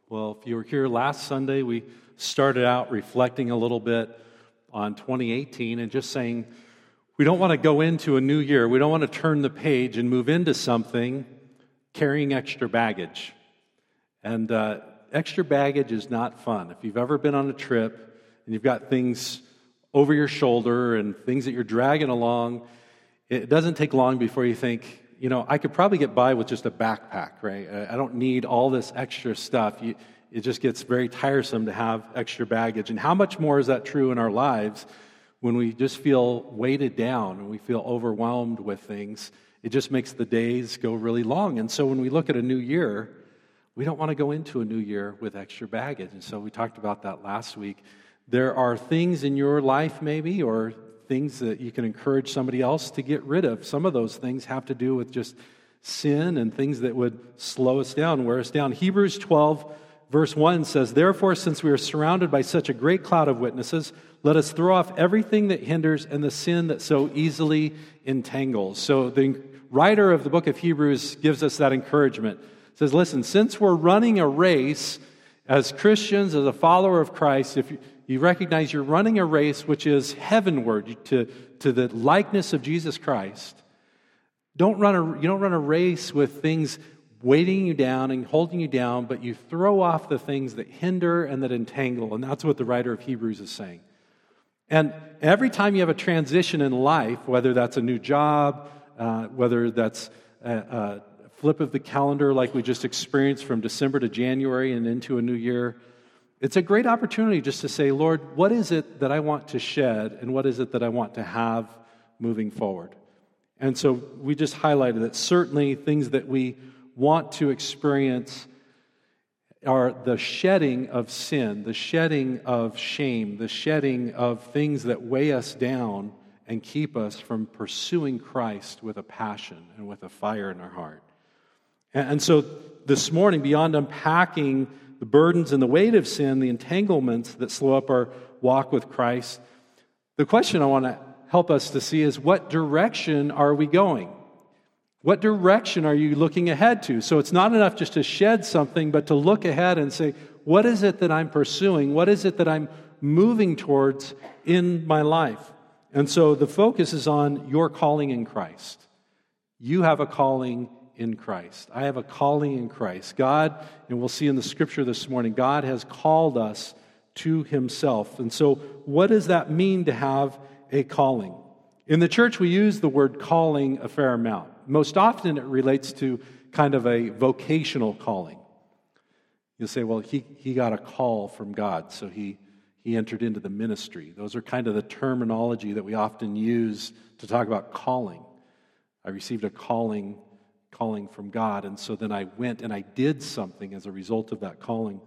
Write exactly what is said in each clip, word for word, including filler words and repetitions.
Well, if you were here last Sunday, we started out reflecting a little bit on twenty eighteen and just saying we don't want to go into a new year. We don't want to turn the page and move into something carrying extra baggage. And uh, extra baggage is not fun. If you've ever been on a trip and you've got things over your shoulder and things that you're dragging along, it doesn't take long before you think, you know, I could probably get by with just a backpack, right? I don't need all this extra stuff. You, it just gets very tiresome to have extra baggage. And how much more is that true in our lives when we just feel weighted down and we feel overwhelmed with things? It just makes the days go really long. And so when we look at a new year, we don't want to go into a new year with extra baggage. And so we talked about that last week. There are things in your life maybe, or things that you can encourage somebody else to get rid of. Some of those things have to do with just sin and things that would slow us down, wear us down. Hebrews twelve, verse one says, "Therefore, since we are surrounded by such a great cloud of witnesses, let us throw off everything that hinders and the sin that so easily entangles." So the writer of the book of Hebrews gives us that encouragement. He says, listen, since we're running a race as Christians, as a follower of Christ, if you You recognize you're running a race which is heavenward to, to the likeness of Jesus Christ. Don't run a, you don't run a race with things weighting you down and holding you down, but you throw off the things that hinder and that entangle. And that's what the writer of Hebrews is saying. And every time you have a transition in life, whether that's a new job, uh, whether that's a, a flip of the calendar like we just experienced from December to January and into a new year, it's a great opportunity just to say, Lord, what is it that I want to shed and what is it that I want to have moving forward? And so we just highlighted that certainly things that we want to experience are the shedding of sin, the shedding of shame, the shedding of things that weigh us down and keep us from pursuing Christ with a passion and with a fire in our heart. And so this morning, beyond unpacking the burdens and the weight of sin, the entanglements that slow up our walk with Christ, the question I want to help us to see is, what direction are we going? What direction are you looking ahead to? So it's not enough just to shed something, but to look ahead and say, what is it that I'm pursuing? What is it that I'm moving towards in my life? And so the focus is on your calling in Christ. You have a calling in Christ. I have a calling in Christ. God, and we'll see in the scripture this morning, God has called us to Himself. And so what does that mean to have a calling? In the church, we use the word calling a fair amount. Most often it relates to kind of a vocational calling. You'll say, well, he, he got a call from God, so he, he entered into the ministry. Those are kind of the terminology that we often use to talk about calling. I received a calling calling from God, and so then I went and I did something as a result of that calling.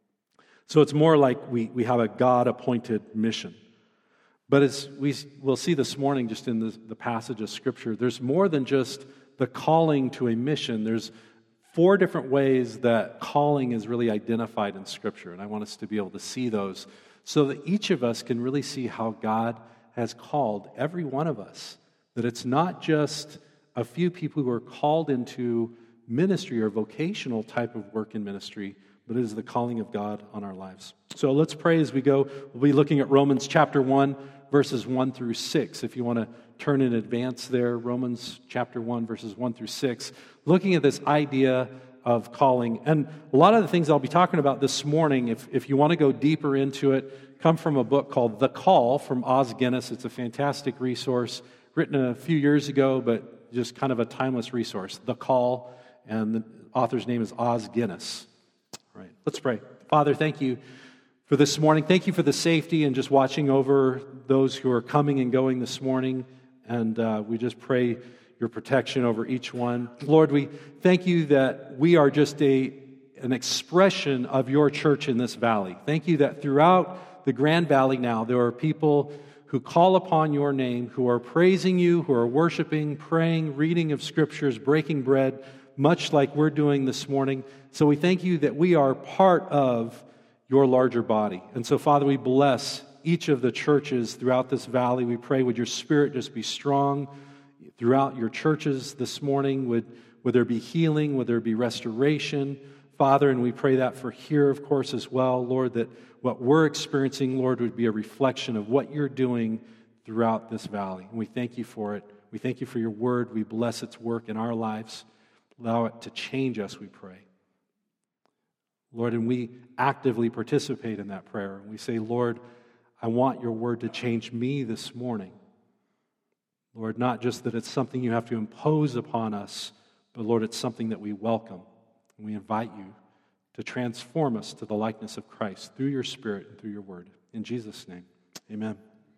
So it's more like we, we have a God-appointed mission. But as we will see this morning, just in the, the passage of Scripture, there's more than just the calling to a mission. There's four different ways that calling is really identified in Scripture, and I want us to be able to see those so that each of us can really see how God has called every one of us, that it's not just a few people who are called into ministry or vocational type of work in ministry, but it is the calling of God on our lives. So let's pray as we go. We'll be looking at Romans chapter one, verses one through six. If you want to turn in advance there, Romans chapter one, verses one through six, looking at this idea of calling. And a lot of the things I'll be talking about this morning, if, if you want to go deeper into it, come from a book called The Call from Os Guinness. It's a fantastic resource, written a few years ago, but just kind of a timeless resource. The Call, and the author's name is Os Guinness. All right, let's pray. Father, thank you for this morning. Thank you for the safety and just watching over those who are coming and going this morning. And uh, we just pray your protection over each one. Lord, we thank you that we are just a an expression of your church in this valley. Thank you that throughout the Grand Valley now, there are people who call upon your name, who are praising you, who are worshiping, praying, reading of scriptures, breaking bread, much like we're doing this morning. So we thank you that we are part of your larger body. And so, Father, we bless each of the churches throughout this valley. We pray, would your Spirit just be strong throughout your churches this morning? Would, would there be healing? Would there be restoration? Father, and we pray that for here, of course, as well, Lord, that what we're experiencing, Lord, would be a reflection of what you're doing throughout this valley. And we thank you for it. We thank you for your word. We bless its work in our lives. Allow it to change us, we pray. Lord, and we actively participate in that prayer. We say, Lord, I want your word to change me this morning. Lord, not just that it's something you have to impose upon us, but Lord, it's something that we welcome. And we invite you to transform us to the likeness of Christ through your Spirit and through your word. In Jesus' name, amen.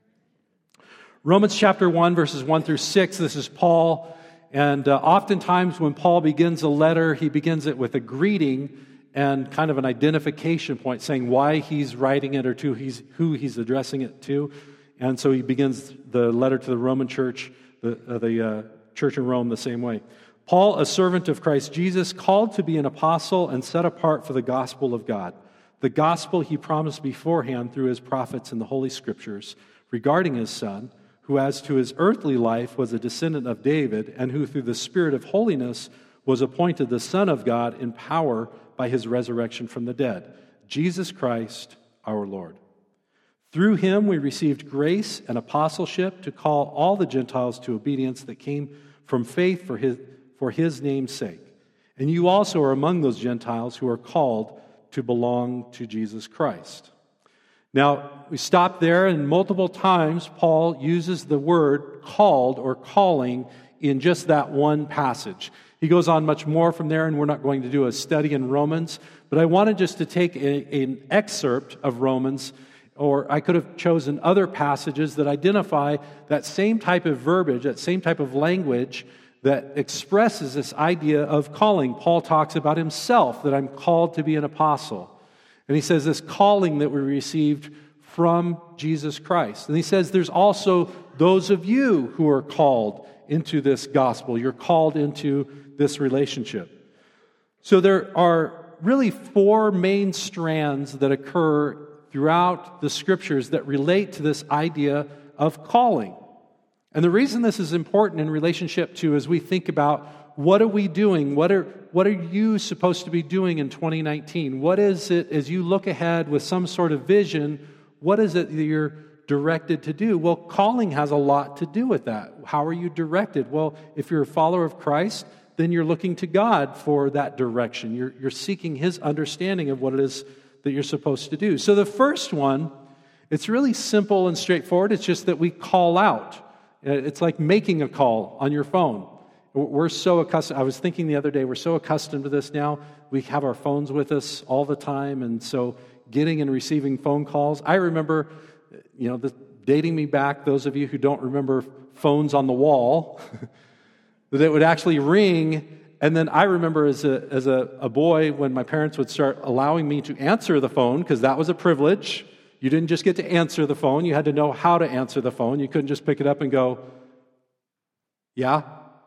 Romans chapter one, verses one through six, this is Paul. And uh, oftentimes when Paul begins a letter, he begins it with a greeting and kind of an identification point, saying why he's writing it or to he's, who he's addressing it to. And so he begins the letter to the Roman church, the, uh, the uh, church in Rome, the same way. Paul, a servant of Christ Jesus, called to be an apostle and set apart for the gospel of God, the gospel he promised beforehand through his prophets in the Holy Scriptures regarding his Son, who as to his earthly life was a descendant of David, and who through the Spirit of holiness was appointed the Son of God in power by his resurrection from the dead, Jesus Christ our Lord. Through him we received grace and apostleship to call all the Gentiles to obedience that came from faith for his, for his name's sake. And you also are among those Gentiles who are called to belong to Jesus Christ. Now, we stop there, and multiple times Paul uses the word called or calling in just that one passage. He goes on much more from there, and we're not going to do a study in Romans, but I wanted just to take a, an excerpt of Romans, or I could have chosen other passages that identify that same type of verbiage, that same type of language that expresses this idea of calling. Paul talks about himself, that I'm called to be an apostle. And he says this calling that we received from Jesus Christ. And he says there's also those of you who are called into this gospel. You're called into this relationship. So there are really four main strands that occur throughout the Scriptures that relate to this idea of calling. And the reason this is important in relationship to as we think about what are we doing, what are what are you supposed to be doing in twenty nineteen? What is it, as you look ahead with some sort of vision, what is it that you're directed to do? Well, calling has a lot to do with that. How are you directed? Well, if you're a follower of Christ, then you're looking to God for that direction. You're, you're seeking His understanding of what it is that you're supposed to do. So the first one, it's really simple and straightforward. It's just that we call out. It's like making a call on your phone. We're so accustomed, I was thinking the other day, we're so accustomed to this now. We have our phones with us all the time, and so getting and receiving phone calls. I remember, you know, the, dating me back, those of you who don't remember phones on the wall, that it would actually ring, and then I remember as a as a, a boy when my parents would start allowing me to answer the phone, because that was a privilege. You didn't just get to answer the phone, you had to know how to answer the phone. You couldn't just pick it up and go, yeah?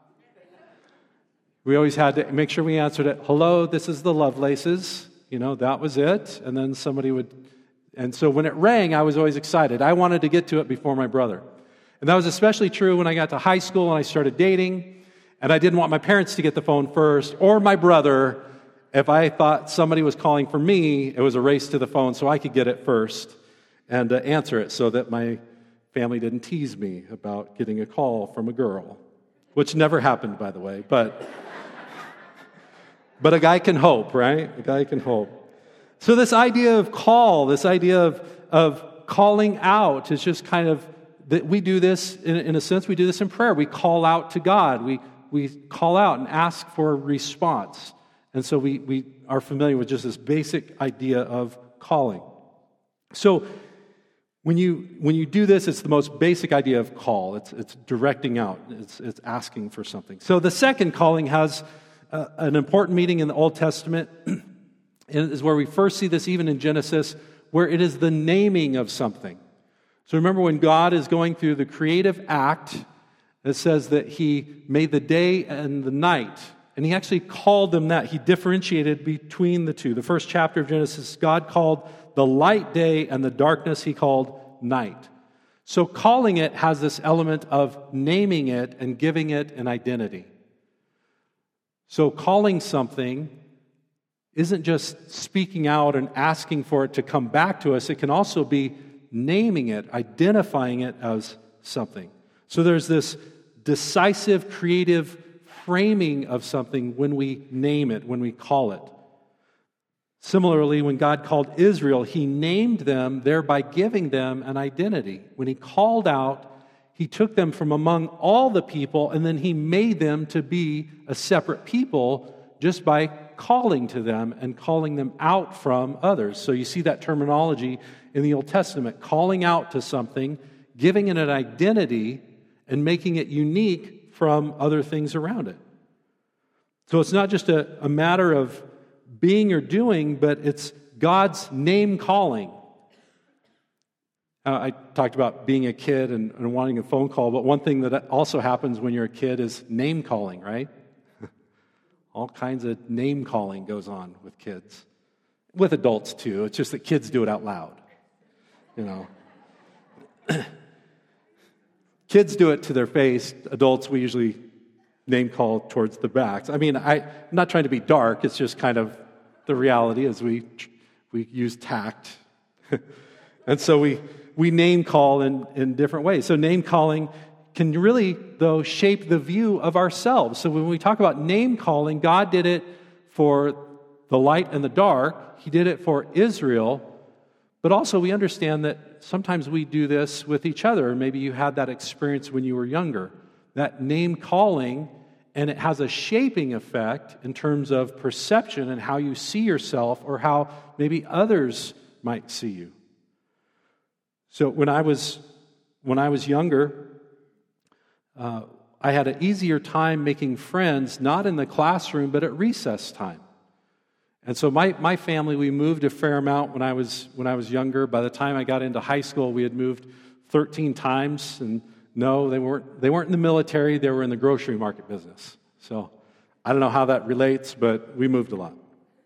We always had to make sure we answered it, hello, this is the Lovelaces. You know, that was it. And then somebody would, and so when it rang, I was always excited. I wanted to get to it before my brother. And that was especially true when I got to high school and I started dating, and I didn't want my parents to get the phone first, or my brother. If I thought somebody was calling for me, it was a race to the phone so I could get it first and uh, answer it so that my family didn't tease me about getting a call from a girl, which never happened, by the way, but... But a guy can hope, right? A guy can hope. So this idea of call, this idea of, of calling out is just kind of, that we do this, in, in a sense, we do this in prayer. We call out to God. We we call out and ask for a response. And so we, we are familiar with just this basic idea of calling. So when you when you do this, it's the most basic idea of call. It's it's directing out. It's it's asking for something. So the second calling has Uh, an important meaning in the Old Testament, and is where we first see this even in Genesis, where it is the naming of something. So remember when God is going through the creative act, it says that He made the day and the night, and He actually called them that. He differentiated between the two. The first chapter of Genesis, God called the light day, and the darkness He called night. So calling it has this element of naming it and giving it an identity. So calling something isn't just speaking out and asking for it to come back to us. It can also be naming it, identifying it as something. So there's this decisive, creative framing of something when we name it, when we call it. Similarly, when God called Israel, He named them, thereby giving them an identity. When He called out, He took them from among all the people, and then He made them to be a separate people just by calling to them and calling them out from others. So you see that terminology in the Old Testament, calling out to something, giving it an identity, and making it unique from other things around it. So it's not just a, a matter of being or doing, but it's God's name calling. Uh, I talked about being a kid and, and wanting a phone call, but one thing that also happens when you're a kid is name calling, right? All kinds of name calling goes on with kids. With adults, too. It's just that kids do it out loud. You know. Kids do it to their face. Adults, we usually name call towards the backs. I mean, I, I'm not trying to be dark. It's just kind of the reality as we we use tact. And so we, we name call in, in different ways. So name calling can really, though, shape the view of ourselves. So when we talk about name calling, God did it for the light and the dark. He did it for Israel. But also we understand that sometimes we do this with each other. Maybe you had that experience when you were younger. That name calling, and it has a shaping effect in terms of perception and how you see yourself or how maybe others might see you. So when I was when I was younger, uh, I had an easier time making friends, not in the classroom, but at recess time. And so my, my family, we moved a fair amount when I was when I was younger. By the time I got into high school, we had moved thirteen times, and no, they weren't they weren't in the military, they were in the grocery market business. So I don't know how that relates, but we moved a lot.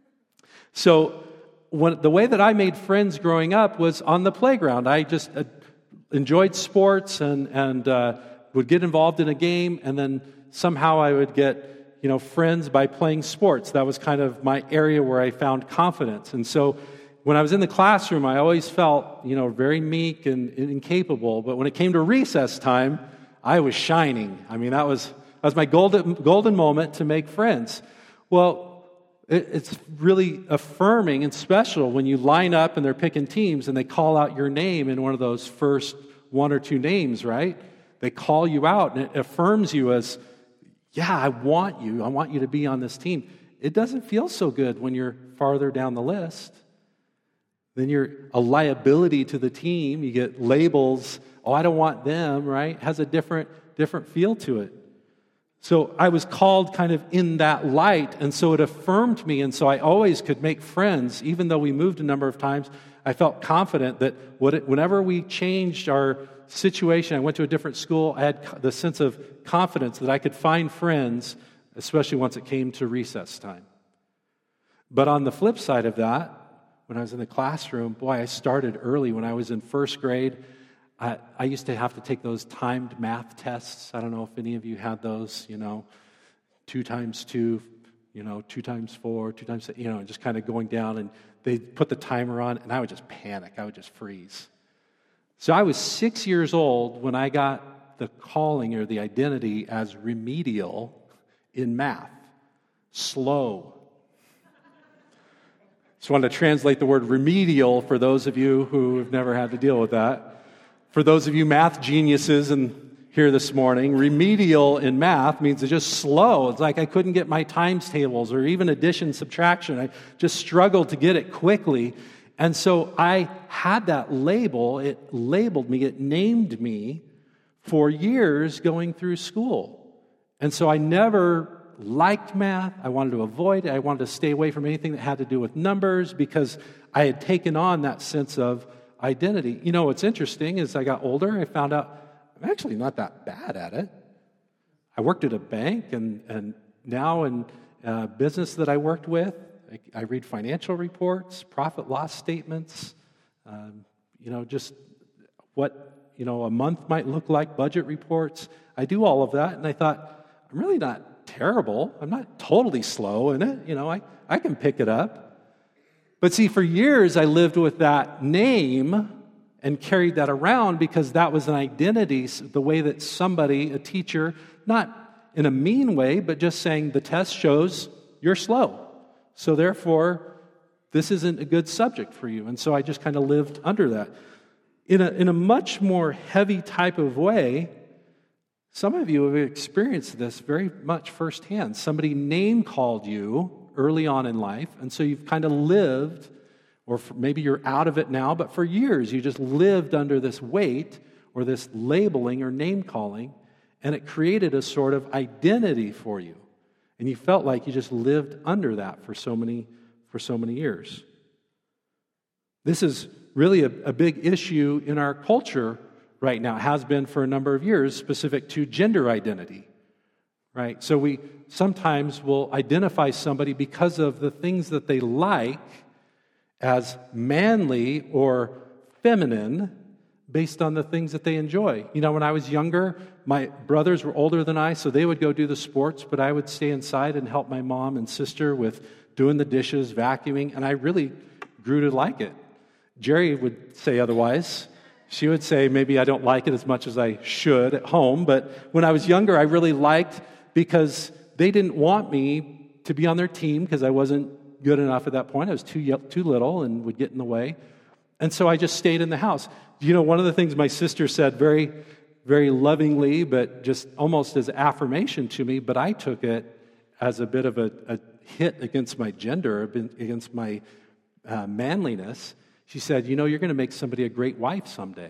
So when, the way that I made friends growing up was on the playground. I just uh, enjoyed sports and, and uh, would get involved in a game, and then somehow I would get, you know, friends by playing sports. That was kind of my area where I found confidence. And so when I was in the classroom, I always felt, you know, very meek and, and incapable. But when it came to recess time, I was shining. I mean, that was that was my golden golden moment to make friends. Well, it, it's really affirming and special when you line up and they're picking teams and they call out your name in one of those first one or two names, right? They call you out and it affirms you as, yeah, I want you. I want you to be on this team. It doesn't feel so good when you're farther down the list. Then you're a liability to the team. You get labels, oh, I don't want them, right? It has a different, different feel to it. So I was called kind of in that light, and so it affirmed me, and so I always could make friends. Even though we moved a number of times, I felt confident that whenever we changed our situation, I went to a different school, I had the sense of confidence that I could find friends, especially once it came to recess time. But on the flip side of that, when I was in the classroom, boy, I started early. When I was in first grade, I, I used to have to take those timed math tests. I don't know if any of you had those, you know, two times two, you know, two times four, two times, you know, just kind of going down, and they put the timer on, and I would just panic. I would just freeze. So I was six years old when I got the calling or the identity as remedial in math, slow. Just wanted to translate the word remedial for those of you who have never had to deal with that. For those of you math geniuses in here this morning, remedial in math means it's just slow. It's like I couldn't get my times tables or even addition, subtraction. I just struggled to get it quickly. And so I had that label. It labeled me. It named me for years going through school. And so I never liked math. I wanted to avoid it. I wanted to stay away from anything that had to do with numbers because I had taken on that sense of identity. You know, what's interesting is I got older, I found out I'm actually not that bad at it. I worked at a bank, and, and now in uh, business that I worked with, I, I read financial reports, profit loss statements, um, you know, just what, you know, a month might look like, budget reports. I do all of that, and I thought, I'm really not terrible. I'm not totally slow in it. You know, I, I can pick it up. But see, for years I lived with that name and carried that around because that was an identity, the way that somebody, a teacher, not in a mean way, but just saying the test shows you're slow. So therefore, this isn't a good subject for you. And so I just kind of lived under that. In a, in a much more heavy type of way, some of you have experienced this very much firsthand. Somebody name called you early on in life, and so you've kind of lived, or maybe you're out of it now, but for years you just lived under this weight or this labeling or name calling, and it created a sort of identity for you. And you felt like you just lived under that for so many, for so many years. This is really a, a big issue in our culture right now. It has been for a number of years, specific to gender identity. Right? So we sometimes will identify somebody because of the things that they like as manly or feminine based on the things that they enjoy. You know, when I was younger, my brothers were older than I, so they would go do the sports, but I would stay inside and help my mom and sister with doing the dishes, vacuuming, and I really grew to like it. Jerry would say otherwise. She would say, maybe I don't like it as much as I should at home, but when I was younger, I really liked because they didn't want me to be on their team because I wasn't good enough at that point. I was too too little and would get in the way. And so I just stayed in the house. You know, one of the things my sister said very, very lovingly, but just almost as affirmation to me, but I took it as a bit of a, a hit against my gender, against my uh, manliness. She said, you know, you're going to make somebody a great wife someday.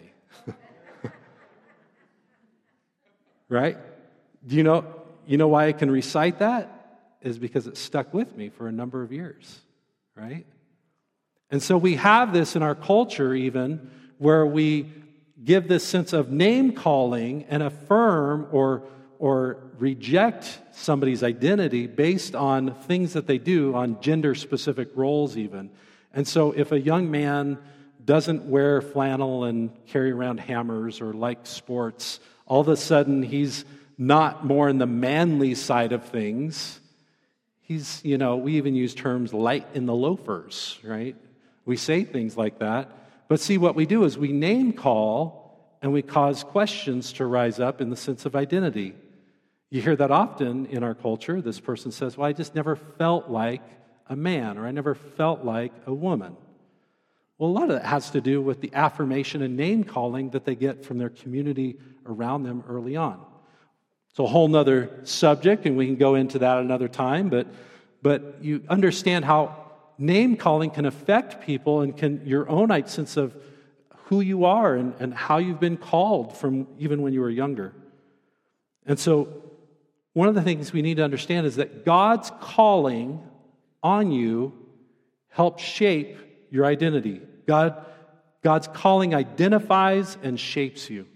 Right? Do you know, you know why I can recite that? Is because it stuck with me for a number of years. Right? And so we have this in our culture even where we give this sense of name calling and affirm or, or reject somebody's identity based on things that they do, on gender-specific roles even. And so if a young man doesn't wear flannel and carry around hammers or like sports, all of a sudden he's not more in the manly side of things. He's, you know, we even use terms light in the loafers, right? We say things like that. But see, what we do is we name call and we cause questions to rise up in the sense of identity. You hear that often in our culture. This person says, well, I just never felt like a man, or I never felt like a woman. Well, a lot of that has to do with the affirmation and name calling that they get from their community around them early on. It's a whole nother subject, and we can go into that another time, but, but you understand how name calling can affect people and can your own sense of who you are and, and how you've been called from even when you were younger. And so one of the things we need to understand is that God's calling on you helps shape your identity. God, God's calling identifies and shapes you.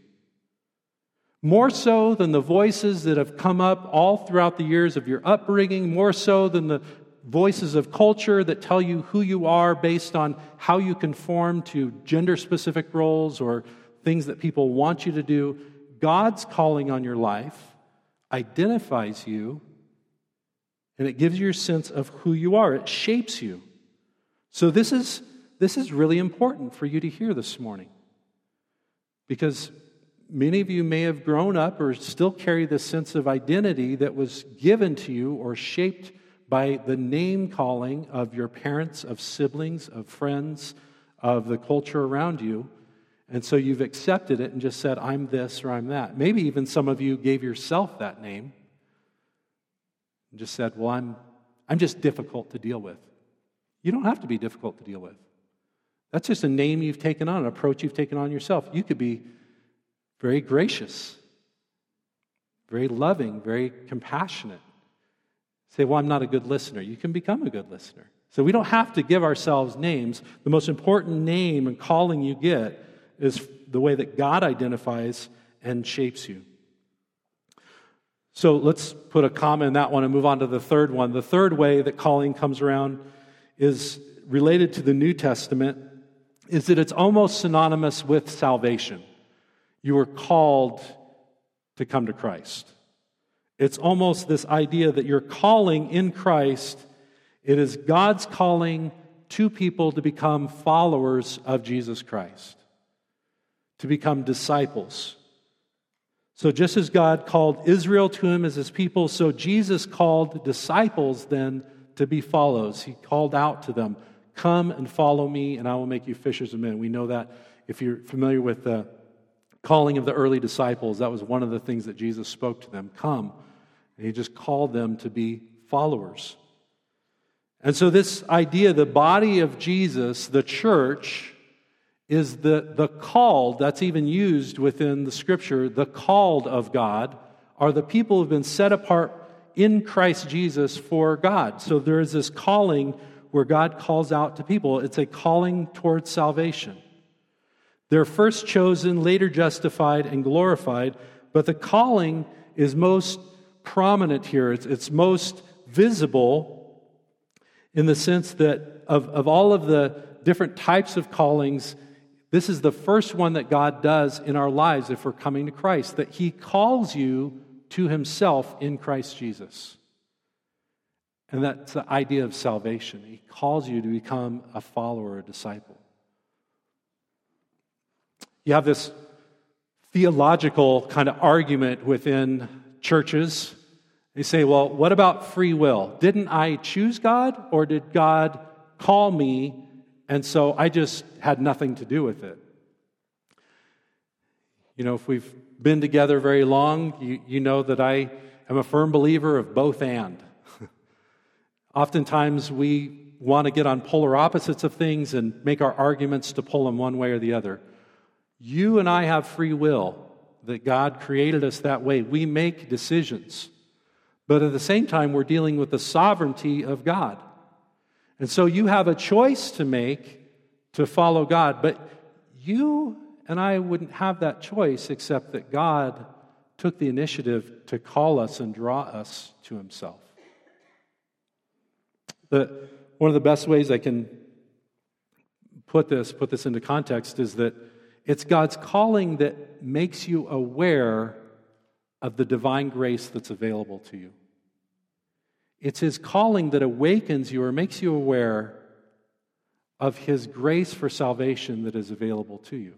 More so than the voices that have come up all throughout the years of your upbringing, more so than the voices of culture that tell you who you are based on how you conform to gender-specific roles or things that people want you to do. God's calling on your life identifies you, and it gives you a sense of who you are. It shapes you. So this is, this is really important for you to hear this morning, because many of you may have grown up or still carry this sense of identity that was given to you or shaped by the name calling of your parents, of siblings, of friends, of the culture around you. And so you've accepted it and just said, I'm this or I'm that. Maybe even some of you gave yourself that name and just said, well, I'm, I'm just difficult to deal with. You don't have to be difficult to deal with. That's just a name you've taken on, an approach you've taken on yourself. You could be very gracious, very loving, very compassionate. Say, well, I'm not a good listener. You can become a good listener. So we don't have to give ourselves names. The most important name and calling you get is the way that God identifies and shapes you. So let's put a comma in that one and move on to the third one. The third way that calling comes around is related to the New Testament, is that it's almost synonymous with salvation. You were called to come to Christ. It's almost this idea that your calling in Christ, it is God's calling to people to become followers of Jesus Christ, to become disciples. So just as God called Israel to him as his people, so Jesus called disciples then to be followers. He called out to them, "Come and follow me, and I will make you fishers of men." We know that if you're familiar with the calling of the early disciples, that was one of the things that Jesus spoke to them. Come. And he just called them to be followers. And so this idea, the body of Jesus, the church, is the, the called, that's even used within the Scripture, the called of God, are the people who have been set apart in Christ Jesus for God. So there is this calling where God calls out to people. It's a calling towards salvation. They're first chosen, later justified and glorified, but the calling is most prominent here. It's, it's most visible in the sense that of, of all of the different types of callings, this is the first one that God does in our lives if we're coming to Christ, that He calls you to Himself in Christ Jesus. And that's the idea of salvation. He calls you to become a follower, a disciple. You have this theological kind of argument within churches. They say, well, what about free will? Didn't I choose God, or did God call me, and so I just had nothing to do with it? You know, if we've been together very long, you, you know that I am a firm believer of both and. Oftentimes we want to get on polar opposites of things and make our arguments to pull them one way or the other. You and I have free will, that God created us that way. We make decisions. But at the same time, we're dealing with the sovereignty of God. And so you have a choice to make to follow God, but you and I wouldn't have that choice except that God took the initiative to call us and draw us to Himself. The, one of the best ways I can put this, put this into context is that it's God's calling that makes you aware of the divine grace that's available to you. It's His calling that awakens you or makes you aware of His grace for salvation that is available to you.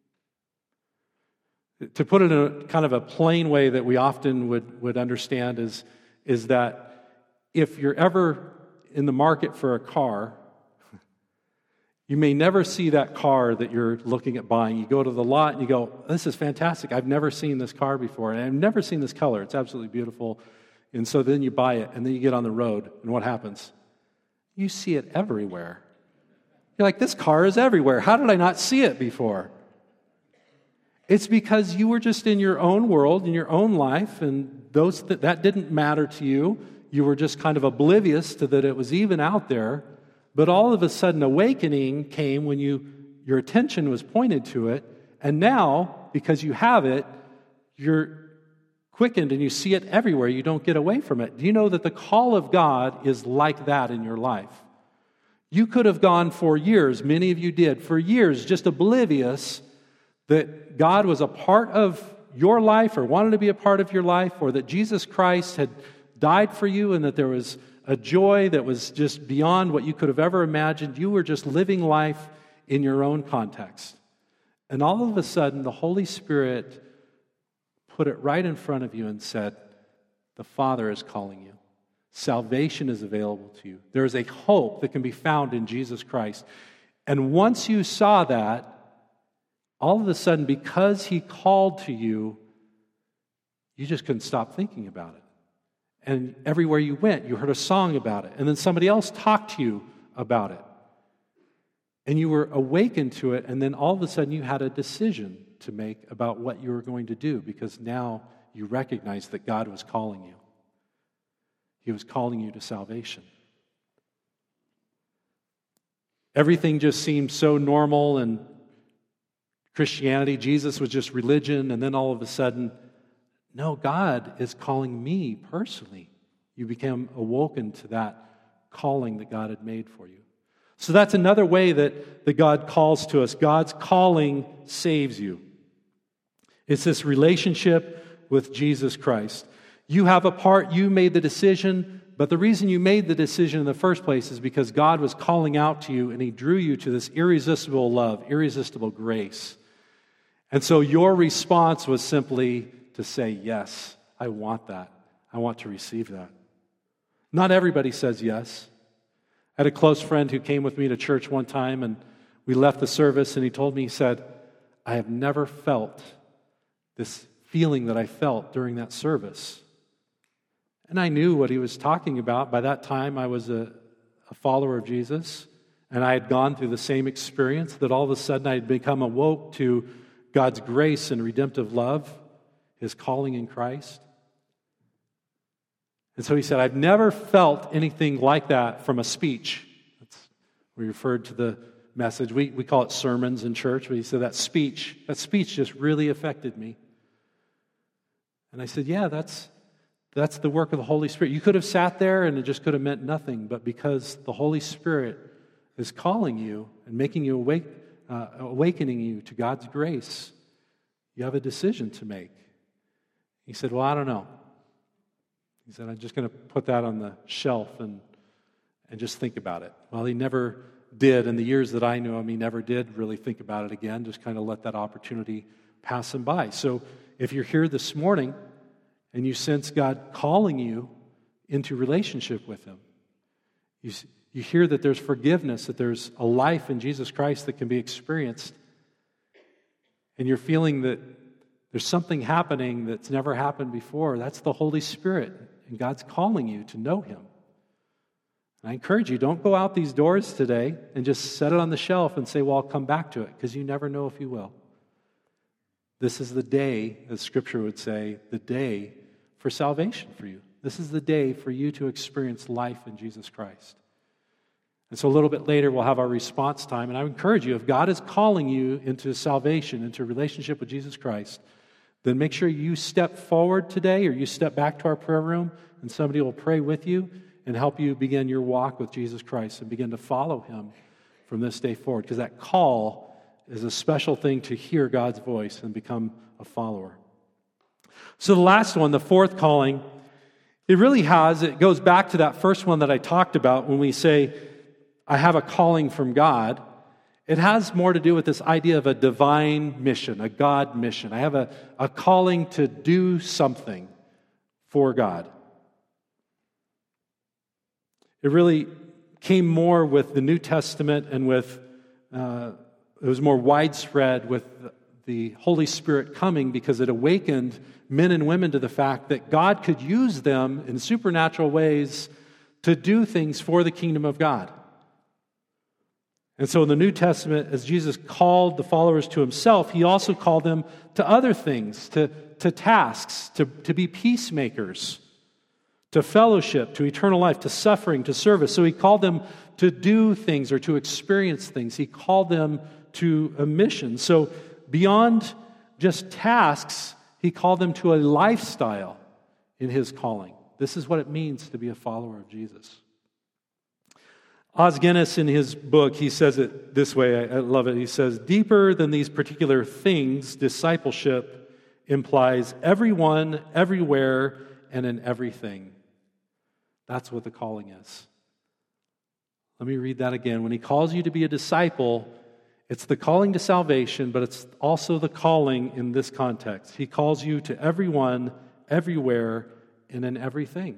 To put it in a kind of a plain way that we often would, would understand is, is that if you're ever in the market for a car, you may never see that car that you're looking at buying. You go to the lot and you go, this is fantastic. I've never seen this car before, and I've never seen this color. It's absolutely beautiful. And so then you buy it, and then you get on the road, and what happens? You see it everywhere. You're like, this car is everywhere. How did I not see it before? It's because you were just in your own world, in your own life, and those th- that didn't matter to you. You were just kind of oblivious to that it was even out there. But all of a sudden, awakening came when you your attention was pointed to it, and now, because you have it, you're quickened and you see it everywhere. You don't get away from it. Do you know that the call of God is like that in your life? You could have gone for years, many of you did, for years, just oblivious that God was a part of your life or wanted to be a part of your life, or that Jesus Christ had died for you and that there was a joy that was just beyond what you could have ever imagined. You were just living life in your own context. And all of a sudden, the Holy Spirit put it right in front of you and said, the Father is calling you. Salvation is available to you. There is a hope that can be found in Jesus Christ. And once you saw that, all of a sudden, because He called to you, you just couldn't stop thinking about it. And everywhere you went, you heard a song about it. And then somebody else talked to you about it. And you were awakened to it, and then all of a sudden you had a decision to make about what you were going to do, because now you recognized that God was calling you. He was calling you to salvation. Everything just seemed so normal, and Christianity, Jesus was just religion, and then all of a sudden, no, God is calling me personally. You became awoken to that calling that God had made for you. So that's another way that, that God calls to us. God's calling saves you. It's this relationship with Jesus Christ. You have a part, you made the decision, but the reason you made the decision in the first place is because God was calling out to you and He drew you to this irresistible love, irresistible grace. And so your response was simply to say, yes, I want that. I want to receive that. Not everybody says yes. I had a close friend who came with me to church one time, and we left the service, and he told me, he said, I have never felt this feeling that I felt during that service. And I knew what he was talking about. By that time, I was a, a follower of Jesus, and I had gone through the same experience, that all of a sudden I had become awoke to God's grace and redemptive love, His calling in Christ. And so he said, I've never felt anything like that from a speech. That's, we referred to the message. We, we call it sermons in church, but he said that speech, that speech just really affected me. And I said, yeah, that's that's the work of the Holy Spirit. You could have sat there and it just could have meant nothing, but because the Holy Spirit is calling you and making you awake, uh, awakening you to God's grace, you have a decision to make. He said, well, I don't know. He said, I'm just going to put that on the shelf and and just think about it. Well, he never did. In the years that I knew him, he never did really think about it again, just kind of let that opportunity pass him by. So if you're here this morning and you sense God calling you into relationship with Him, you, you hear that there's forgiveness, that there's a life in Jesus Christ that can be experienced, and you're feeling that there's something happening that's never happened before, that's the Holy Spirit, and God's calling you to know Him. And I encourage you, don't go out these doors today and just set it on the shelf and say, well, I'll come back to it, because you never know if you will. This is the day, as Scripture would say, the day for salvation for you. This is the day for you to experience life in Jesus Christ. And so a little bit later, we'll have our response time. And I encourage you, if God is calling you into salvation, into a relationship with Jesus Christ, then make sure you step forward today, or you step back to our prayer room, and somebody will pray with you and help you begin your walk with Jesus Christ and begin to follow Him from this day forward. Because that call is a special thing, to hear God's voice and become a follower. So the last one, the fourth calling, it really has, it goes back to that first one that I talked about when we say, I have a calling from God. It has more to do with this idea of a divine mission, a God mission. I have a, a calling to do something for God. It really came more with the New Testament and with, uh, it was more widespread with the Holy Spirit coming, because it awakened men and women to the fact that God could use them in supernatural ways to do things for the kingdom of God. And so in the New Testament, as Jesus called the followers to Himself, He also called them to other things, to, to tasks, to, to be peacemakers, to fellowship, to eternal life, to suffering, to service. So He called them to do things or to experience things. He called them to a mission. So beyond just tasks, He called them to a lifestyle in His calling. This is what it means to be a follower of Jesus. Os Guinness, in his book, he says it this way. I, I love it. He says, deeper than these particular things, discipleship implies everyone, everywhere, and in everything. That's what the calling is. Let me read that again. When He calls you to be a disciple, it's the calling to salvation, but it's also the calling in this context. He calls you to everyone, everywhere, and in everything.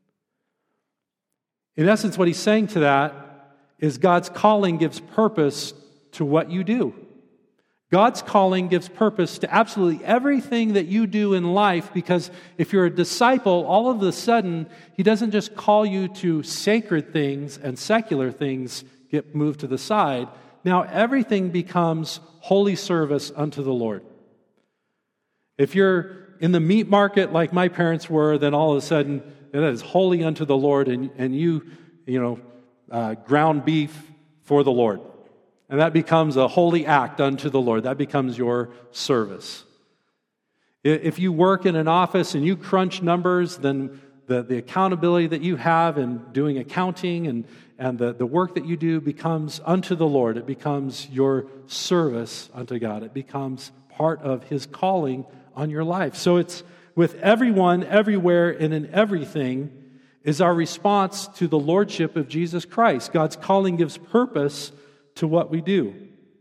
In essence, what he's saying to that is God's calling gives purpose to what you do. God's calling gives purpose to absolutely everything that you do in life, because if you're a disciple, all of a sudden, He doesn't just call you to sacred things and secular things get moved to the side. Now everything becomes holy service unto the Lord. If you're in the meat market like my parents were, then all of a sudden, that is holy unto the Lord, and, and you, you know, uh, ground beef for the Lord. And that becomes a holy act unto the Lord. That becomes your service. If you work in an office and you crunch numbers, then the, the accountability that you have in doing accounting and, and the, the work that you do becomes unto the Lord. It becomes your service unto God. It becomes part of His calling on your life. So it's with everyone, everywhere, and in everything is our response to the lordship of Jesus Christ. God's calling gives purpose to what we do.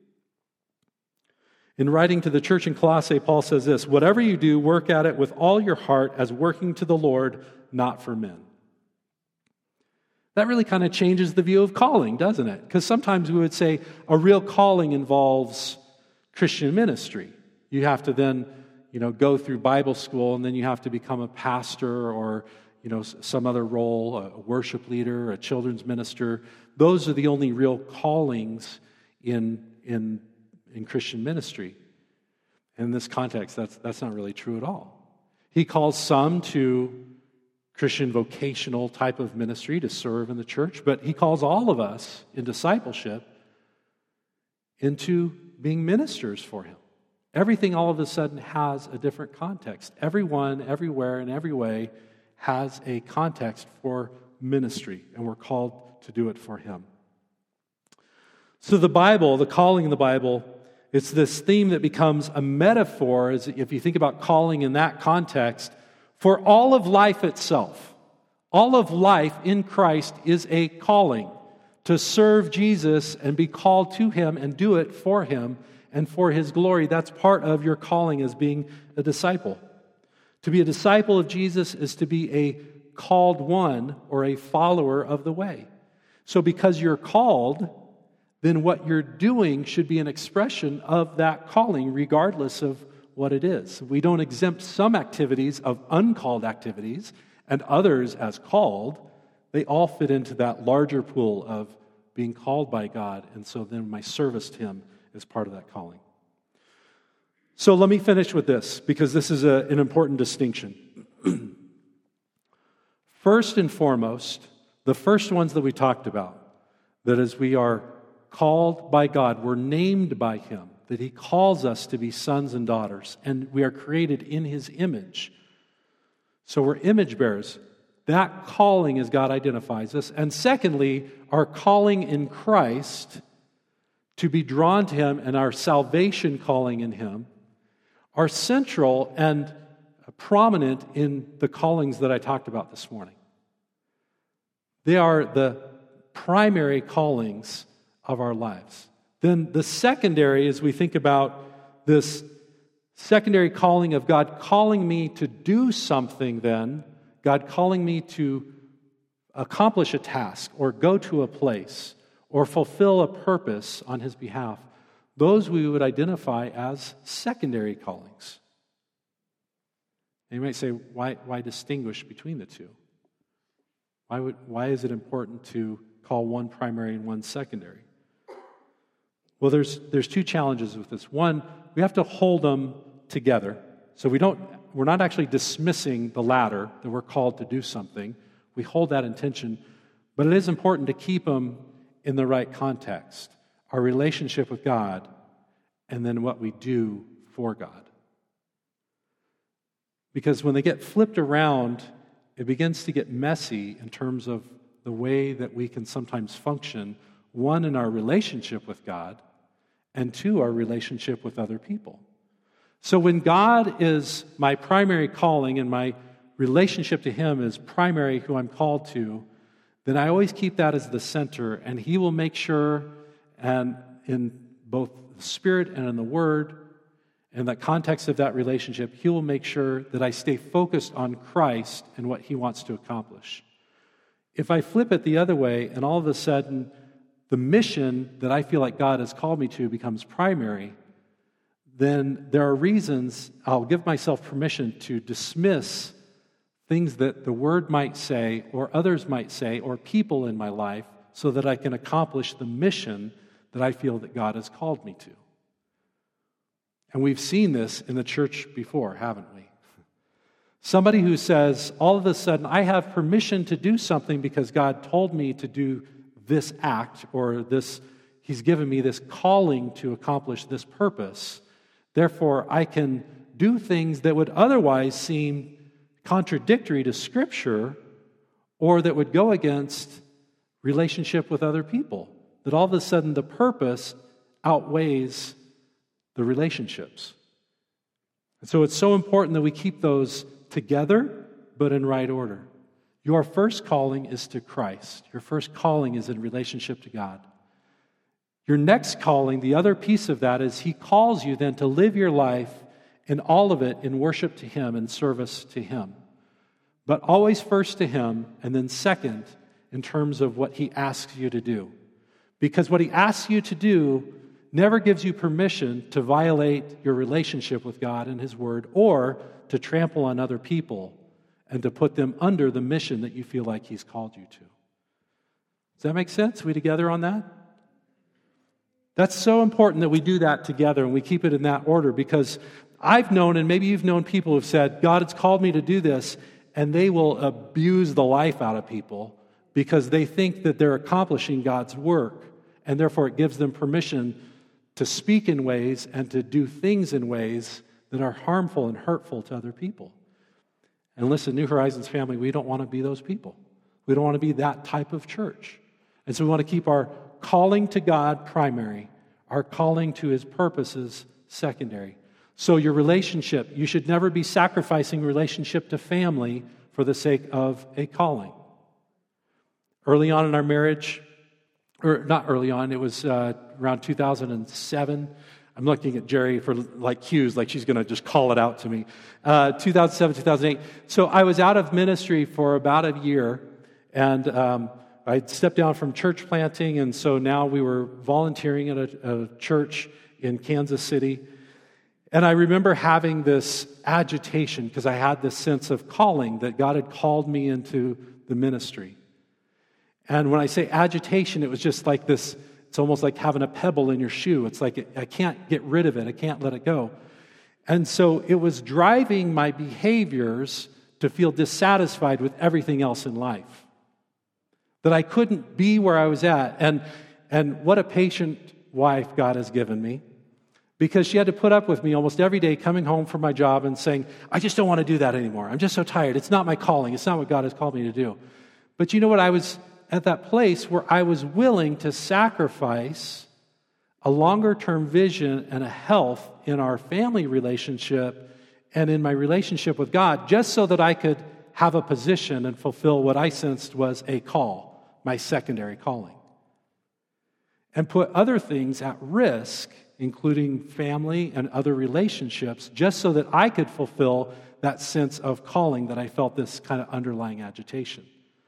In writing to the church in Colossae, Paul says this, "Whatever you do, work at it with all your heart as working to the Lord, not for men." That really kind of changes the view of calling, doesn't it? Because sometimes we would say a real calling involves Christian ministry. You have to then, you know, go through Bible school, and then you have to become a pastor or, you know, some other role, a worship leader, a children's minister. Those are the only real callings in in in Christian ministry. In this context, that's that's not really true at all. He calls some to Christian vocational type of ministry to serve in the church, but he calls all of us in discipleship into being ministers for him. Everything all of a sudden has a different context. Everyone, everywhere, in every way has a context for ministry, and we're called to do it for him. So the Bible, the calling in the Bible, it's this theme that becomes a metaphor, as if you think about calling in that context, for all of life itself. All of life in Christ is a calling to serve Jesus and be called to him and do it for him and for his glory. That's part of your calling as being a disciple. To be a disciple of Jesus is to be a called one or a follower of the way. So because you're called, then what you're doing should be an expression of that calling, regardless of what it is. We don't exempt some activities of uncalled activities and others as called. They all fit into that larger pool of being called by God, and so then my service to him is part of that calling. So let me finish with this, because this is a, an important distinction. First and foremost, the first ones that we talked about, that as we are called by God, we're named by him, that he calls us to be sons and daughters, and we are created in his image. So we're image bearers. That calling as God identifies us. And secondly, our calling in Christ to be drawn to him and our salvation calling in him are central and prominent in the callings that I talked about this morning. They are the primary callings of our lives. Then the secondary, as we think about this secondary calling of God calling me to do something then, God calling me to accomplish a task or go to a place or fulfill a purpose on his behalf, those we would identify as secondary callings. And you might say, why, why distinguish between the two? Why, would, why is it important to call one primary and one secondary? Well, there's there's two challenges with this. One, we have to hold them together. So we don't, we're not actually dismissing the latter, that we're called to do something. We hold that intention, but it is important to keep them in the right context. Our relationship with God, and then what we do for God. Because when they get flipped around, it begins to get messy in terms of the way that we can sometimes function, one, in our relationship with God, and two, our relationship with other people. So when God is my primary calling and my relationship to him is primary who I'm called to, then I always keep that as the center, and he will make sure, and in both the Spirit and in the Word, in the context of that relationship, he will make sure that I stay focused on Christ and what he wants to accomplish. If I flip it the other way, and all of a sudden the mission that I feel like God has called me to becomes primary, then there are reasons I'll give myself permission to dismiss things that the Word might say, or others might say, or people in my life, so that I can accomplish the mission that I feel that God has called me to. And we've seen this in the church before, haven't we? Somebody who says, all of a sudden, I have permission to do something because God told me to do this act, or this, he's given me this calling to accomplish this purpose. Therefore, I can do things that would otherwise seem contradictory to Scripture, or that would go against relationship with other people. That all of a sudden the purpose outweighs the relationships. And so it's so important that we keep those together, but in right order. Your first calling is to Christ. Your first calling is in relationship to God. Your next calling, the other piece of that, is He calls you then to live your life in all of it in worship to Him and service to Him. But always first to Him, and then second in terms of what He asks you to do. Because what He asks you to do never gives you permission to violate your relationship with God and His Word, or to trample on other people and to put them under the mission that you feel like He's called you to. Does that make sense? We together on that? That's so important that we do that together and we keep it in that order, because I've known, and maybe you've known people who've said, God has called me to do this, and they will abuse the life out of people because they think that they're accomplishing God's work, and therefore it gives them permission to speak in ways and to do things in ways that are harmful and hurtful to other people. And listen, New Horizons family, we don't want to be those people. We don't want to be that type of church. And so we want to keep our calling to God primary, our calling to His purposes secondary. So your relationship, you should never be sacrificing relationship to family for the sake of a calling. Early on in our marriage, or not early on, it was uh, around two thousand seven. I'm looking at Jerry for like cues, like she's going to just call it out to me. Uh, two thousand seven, two thousand eight. So I was out of ministry for about a year, and um, I stepped down from church planting, and so now we were volunteering at a, a church in Kansas City. And I remember having this agitation because I had this sense of calling that God had called me into the ministry. And when I say agitation, it was just like this, it's almost like having a pebble in your shoe. It's like I can't get rid of it. I can't let it go. And so it was driving my behaviors to feel dissatisfied with everything else in life. That I couldn't be where I was at. And, and what a patient wife God has given me. Because she had to put up with me almost every day coming home from my job and saying, I just don't want to do that anymore. I'm just so tired. It's not my calling. It's not what God has called me to do. But you know what? I was at that place where I was willing to sacrifice a longer-term vision and a health in our family relationship and in my relationship with God, just so that I could have a position and fulfill what I sensed was a call, my secondary calling. And put other things at risk, including family and other relationships, just so that I could fulfill that sense of calling that I felt this kind of underlying agitation.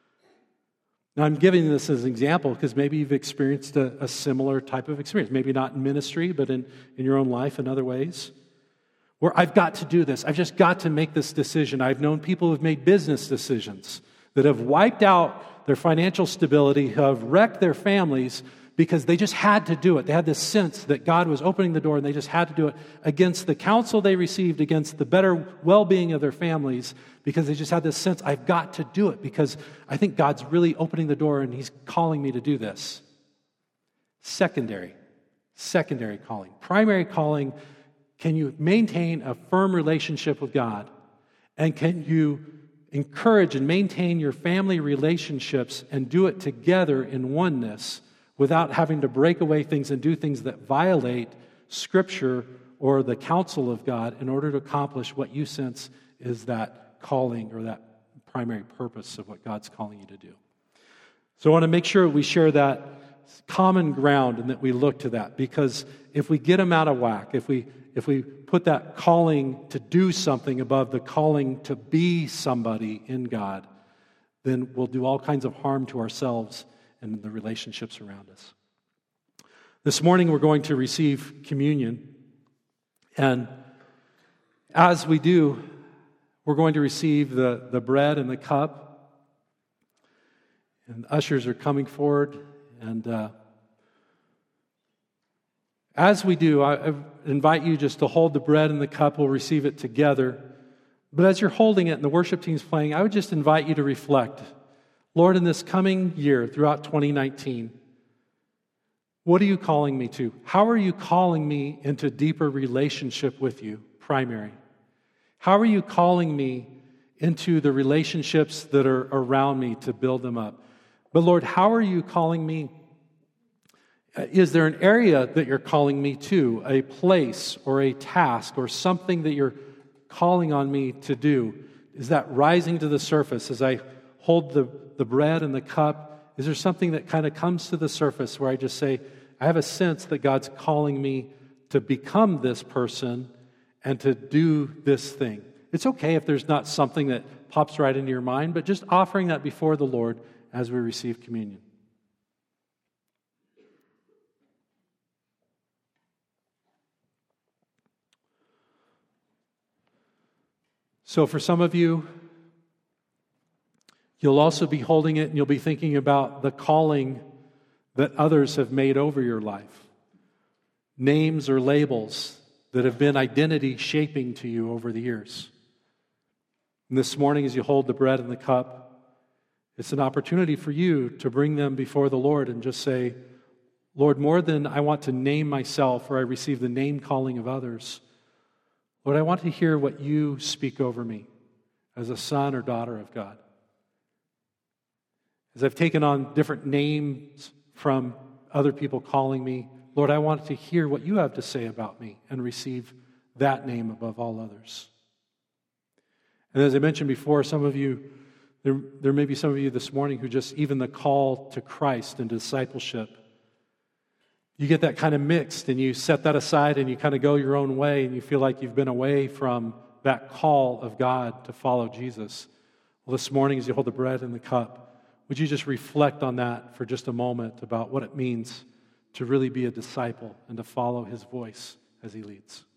Now, I'm giving this as an example because maybe you've experienced a, a similar type of experience, maybe not in ministry, but in, in your own life in other ways, where I've got to do this. I've just got to make this decision. I've known people who've made business decisions that have wiped out their financial stability, who have wrecked their families because they just had to do it. They had this sense that God was opening the door and they just had to do it against the counsel they received, against the better well-being of their families, because they just had this sense, I've got to do it because I think God's really opening the door and He's calling me to do this. Secondary. Secondary calling. Primary calling, can you maintain a firm relationship with God? And can you encourage and maintain your family relationships and do it together in oneness without having to break away things and do things that violate Scripture or the counsel of God in order to accomplish what you sense is that calling or that primary purpose of what God's calling you to do. So I want to make sure we share that common ground and that we look to that, because if we get them out of whack, if we if we put that calling to do something above the calling to be somebody in God, then we'll do all kinds of harm to ourselves and the relationships around us. This morning we're going to receive communion, and as we do, we're going to receive the, the bread and the cup, and ushers are coming forward, and uh, as we do, I, I invite you just to hold the bread and the cup. We'll receive it together, but as you're holding it and the worship team's playing, I would just invite you to reflect. Lord, in this coming year, throughout twenty nineteen, what are you calling me to? How are you calling me into deeper relationship with you, primary? How are you calling me into the relationships that are around me to build them up? But Lord, how are you calling me? Is there an area that you're calling me to, a place or a task or something that you're calling on me to do? Is that rising to the surface as I hold the, the bread and the cup? Is there something that kind of comes to the surface where I just say, I have a sense that God's calling me to become this person and to do this thing? It's okay if there's not something that pops right into your mind, but just offering that before the Lord as we receive communion. So for some of you, you'll also be holding it and you'll be thinking about the calling that others have made over your life. Names or labels that have been identity shaping to you over the years. And this morning, as you hold the bread and the cup, it's an opportunity for you to bring them before the Lord and just say, Lord, more than I want to name myself or I receive the name calling of others, Lord, I want to hear what you speak over me as a son or daughter of God. As I've taken on different names from other people calling me, Lord, I want to hear what you have to say about me and receive that name above all others. And as I mentioned before, some of you, there, there may be some of you this morning who just, even the call to Christ and discipleship, you get that kind of mixed and you set that aside and you kind of go your own way and you feel like you've been away from that call of God to follow Jesus. Well, this morning as you hold the bread and the cup, would you just reflect on that for just a moment about what it means to really be a disciple and to follow his voice as he leads?